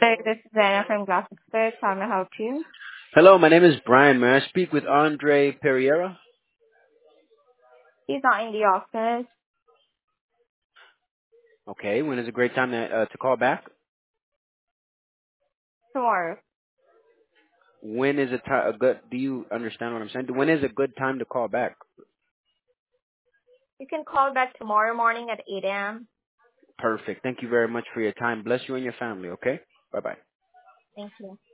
So this is Anna from Glass Experts. How may I help you? Hello, my name is Brian. May I speak with Andre Pereira? He's not in the office Okay, when is a great time to call back? tomorrow. When is a good? Do you understand what I'm saying? When is a good time to call back? You can call back tomorrow morning at 8 a.m. Perfect. Thank you very much for your time. Bless you and your family. Okay. Bye bye. Thank you.